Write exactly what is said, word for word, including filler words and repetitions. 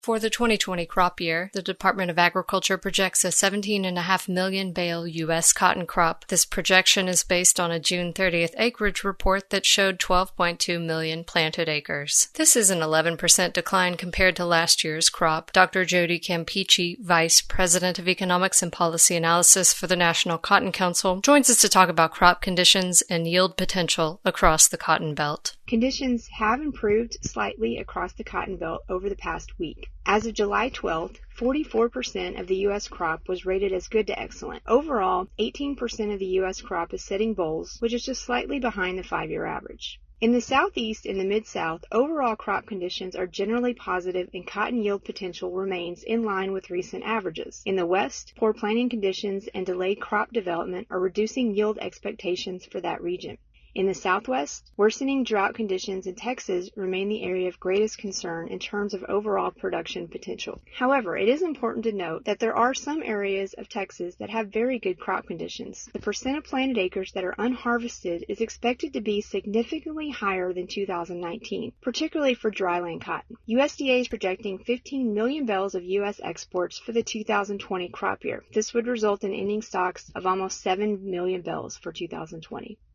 For the twenty twenty crop year, the Department of Agriculture projects a seventeen point five million bale U S cotton crop. This projection is based on a June thirtieth acreage report that showed twelve point two million planted acres. This is an eleven percent decline compared to last year's crop. Doctor Jody Campeachy, Vice President of Economics and Policy Analysis for the National Cotton Council, joins us to talk about crop conditions and yield potential across the cotton belt. Conditions have improved slightly across the cotton belt over the past week. As of July twelfth, forty-four percent of the U S crop was rated as good to excellent. Overall, eighteen percent of the U S crop is setting bolls, which is just slightly behind the five-year average. In the Southeast and the Mid-South, overall crop conditions are generally positive and cotton yield potential remains in line with recent averages. In the West, poor planting conditions and delayed crop development are reducing yield expectations for that region. In the Southwest, worsening drought conditions in Texas remain the area of greatest concern in terms of overall production potential. However, it is important to note that there are some areas of Texas that have very good crop conditions. The percent of planted acres that are unharvested is expected to be significantly higher than two thousand nineteen, particularly for dryland cotton. U S D A is projecting fifteen million bales of U S exports for the two thousand twenty crop year. This would result in ending stocks of almost seven million bales for two thousand twenty.